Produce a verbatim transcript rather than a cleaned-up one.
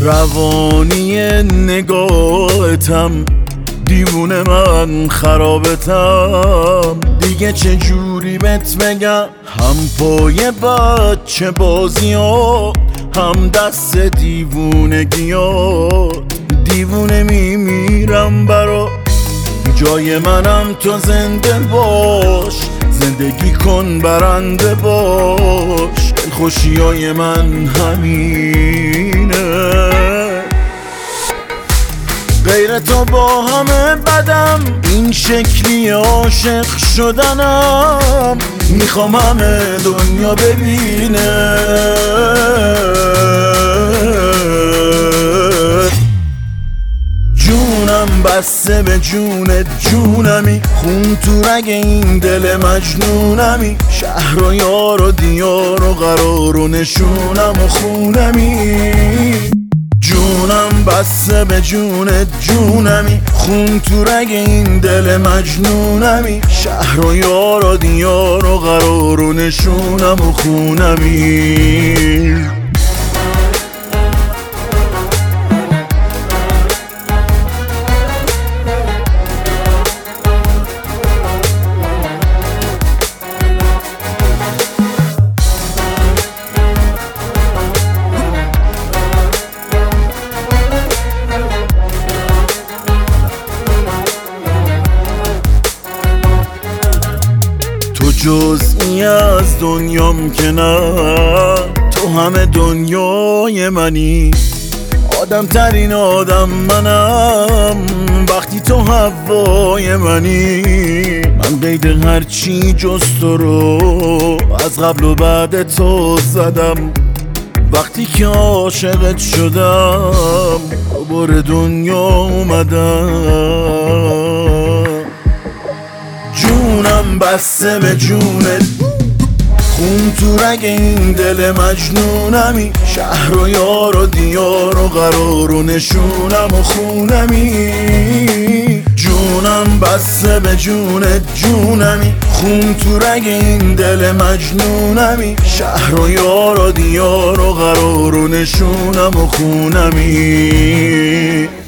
روانی نگاهتم، دیوونه من خرابتم. دیگه چه جوری بهت بگم، هم پای بچه بازی ها، هم دست دیوونگی ها. دیوونه میمیرم برا جای منم، تو زنده باش، زندگی کن برنده باش. خوشی های من همینه، غیر تو با همه بدم. این شکلی عاشق شدنم، میخوام همه دنیا ببینه. جونم بسته به جونت جونمی، خون تو رگ این دل مجنونمی. شهر و یار و دیار و قرار و نشونم و خونمی. جونم بسته به جونت جونمی، خون تو رگ این دل مجنونمی. شهر و یار و دیار و قرار و نشونم و خونمی. جزئی از دنیام که نه، تو همه دنیای منی. آدم ترین آدم منم وقتی تو هوای منی. من قید هرچی جز تو رو از قبل و بعد تو زدم. وقتی که عاشقت شدم دوباره دنیا اومدم. جونم بسته به جونت، خون تو رگ این دل مجنونمی. شهر و یار و دیار و قرار و نشونم و خونمی. جونم بسته به جونت جونمی، خون تو رگ این دل مجنونمی. شهر و یار و دیار و قرار و نشونم و خونمی.